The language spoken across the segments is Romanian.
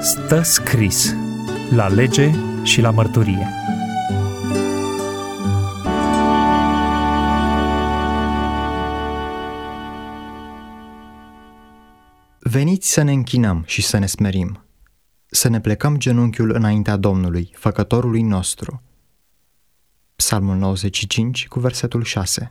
Stă scris la lege și la mărturie. Veniți să ne închinăm și să ne smerim, să ne plecăm genunchiul înaintea Domnului, Făcătorului nostru. Psalmul 95 cu versetul 6.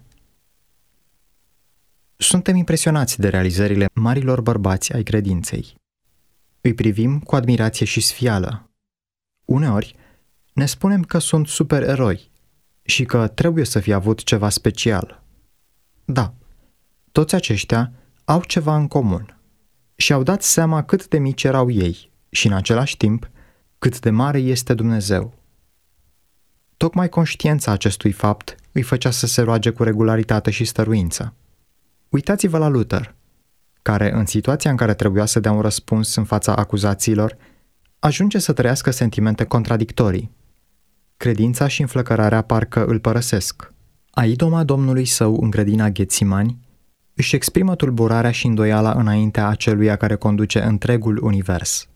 Suntem impresionați de realizările marilor bărbați ai credinței. Îi privim cu admirație și sfială. Uneori ne spunem că sunt supereroi și că trebuie să fie avut ceva special. Da, toți aceștia au ceva în comun și au dat seama cât de mici erau ei și în același timp cât de mare este Dumnezeu. Tocmai conștiința acestui fapt îi făcea să se roage cu regularitate și stăruință. Uitați-vă la Luther, care, în situația în care trebuia să dea un răspuns în fața acuzațiilor, ajunge să trăiască sentimente contradictorii. Credința și înflăcărarea parcă îl părăsesc. A idoma Domnului său în grădina Ghetsimani își exprimă tulburarea și îndoiala înaintea aceluia care conduce întregul univers.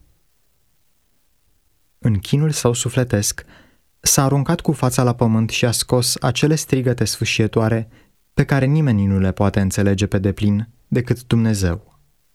În chinul său sufletesc, s-a aruncat cu fața la pământ și a scos acele strigăte sfâșietoare pe care nimeni nu le poate înțelege pe deplin decât Dumnezeu.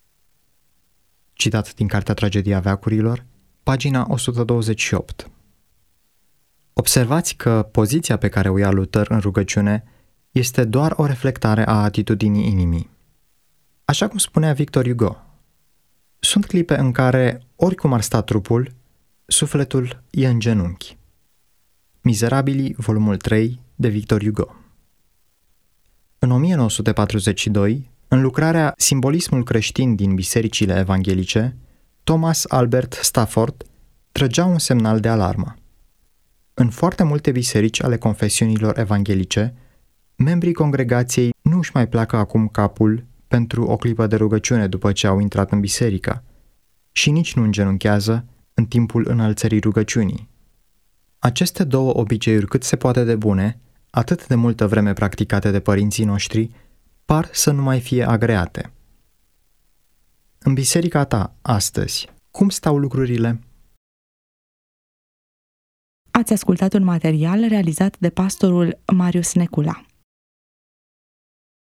Citat din Cartea Tragedia veacurilor, pagina 128. Observați că poziția pe care o ia Luther în rugăciune este doar o reflectare a atitudinii inimii. Așa cum spunea Victor Hugo, sunt clipe în care, oricum ar sta trupul, sufletul e în genunchi. Mizerabilii, volumul 3, de Victor Hugo. În 1942, în lucrarea Simbolismul creștin din bisericile evanghelice, Thomas Albert Stafford trăgea un semnal de alarmă. În foarte multe biserici ale confesiunilor evanghelice, membrii congregației nu își mai pleacă acum capul pentru o clipă de rugăciune după ce au intrat în biserică și nici nu îngenunchează în timpul înălțării rugăciunii. Aceste două obiceiuri cât se poate de bune, atât de multă vreme practicate de părinții noștri, par să nu mai fie agreate. În biserica ta, astăzi, cum stau lucrurile? Ați ascultat un material realizat de pastorul Marius Necula.